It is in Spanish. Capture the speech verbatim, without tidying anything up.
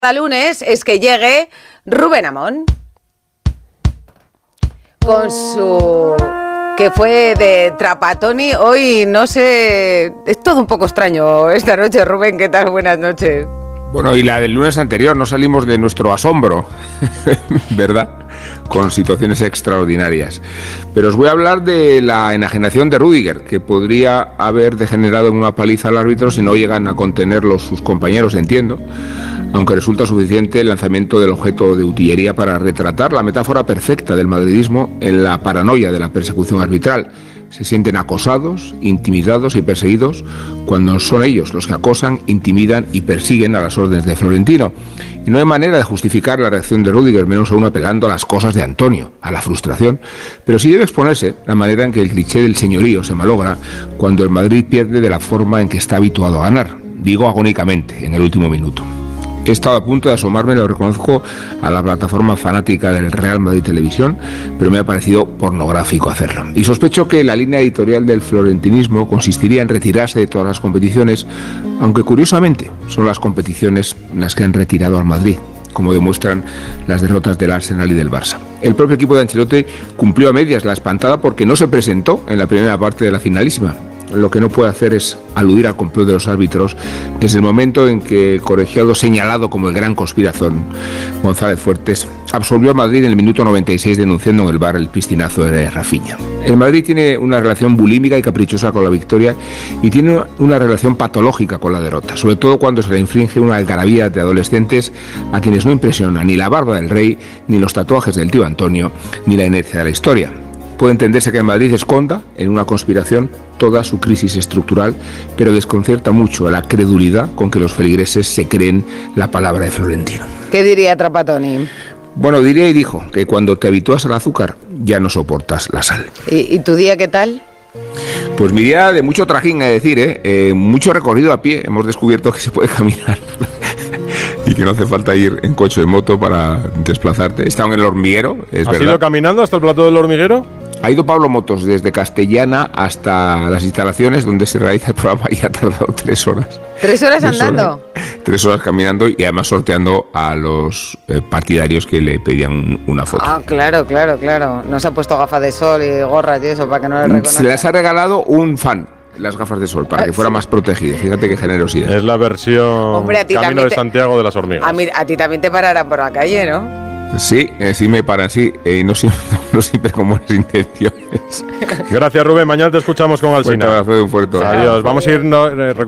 Cada lunes es que llegue Rubén Amón con su... que fue de Trapatoni. Hoy no sé, es todo un poco extraño esta noche. Rubén, ¿qué tal? Buenas noches. Bueno, y la del lunes anterior, no salimos de nuestro asombro, ¿verdad? Con situaciones extraordinarias. Pero os voy a hablar de la enajenación de Rüdiger, que podría haber degenerado en una paliza al árbitro si no llegan a contenerlo sus compañeros, entiendo, aunque resulta suficiente el lanzamiento del objeto de utilería para retratar la metáfora perfecta del madridismo en la paranoia de la persecución arbitral. Se sienten acosados, intimidados y perseguidos cuando son ellos los que acosan, intimidan y persiguen a las órdenes de Florentino. Y no hay manera de justificar la reacción de Rüdiger, menos aún apelando a las cosas de Antonio, a la frustración. Pero sí debe exponerse la manera en que el cliché del señorío se malogra cuando el Madrid pierde de la forma en que está habituado a ganar. Digo agónicamente, en el último minuto. He estado a punto de asomarme, lo reconozco, a la plataforma fanática del Real Madrid Televisión, pero me ha parecido pornográfico hacerlo. Y sospecho que la línea editorial del florentinismo consistiría en retirarse de todas las competiciones, aunque curiosamente son las competiciones las que han retirado al Madrid, como demuestran las derrotas del Arsenal y del Barça. El propio equipo de Ancelotti cumplió a medias la espantada porque no se presentó en la primera parte de la finalísima. Lo que no puede hacer es aludir al complot de los árbitros desde el momento en que el colegiado señalado como el gran conspirazón, González Fuertes, absolvió a Madrid en el minuto noventa y seis denunciando en el V A R el piscinazo de Rafinha. El Madrid tiene una relación bulímica y caprichosa con la victoria y tiene una relación patológica con la derrota, sobre todo cuando se le inflige una algarabía de adolescentes a quienes no impresiona ni la barba del rey, ni los tatuajes del tío Antonio, ni la inercia de la historia. Puede entenderse que en Madrid esconda, en una conspiración, toda su crisis estructural, pero desconcierta mucho la credulidad con que los feligreses se creen la palabra de Florentino. ¿Qué diría Trapatoni? Bueno, diría y dijo que cuando te habitúas al azúcar, ya no soportas la sal. ¿Y, y tu día qué tal? Pues mi día de mucho trajín, es decir, ¿eh? Eh, mucho recorrido a pie. Hemos descubierto que se puede caminar y que no hace falta ir en coche o en moto para desplazarte. He estado en el hormiguero, es ¿Has verdad. ido caminando hasta el plató del hormiguero? Ha ido Pablo Motos desde Castellana hasta las instalaciones donde se realiza el programa y ha tardado tres horas. ¿Tres horas Tres andando? Horas, tres horas caminando y además sorteando a los eh, partidarios que le pedían una foto. Ah, claro, claro, claro. No se ha puesto gafas de sol y gorras y eso para que no le reconozcan. Se las ha regalado un fan, las gafas de sol, para que fuera más protegido. Fíjate qué generosidad. Es la versión Hombre, a ti Camino de te... Santiago de las hormigas. A, mí, a ti también te pararán por la calle, ¿no? Sí, eh, sí me paran, sí, eh, no, siempre, no siempre con buenas intenciones. Gracias, Rubén. Mañana te escuchamos con Alsina. Un fuerte abrazo, un fuerte abrazo. Adiós. Vamos a ir... No, eh,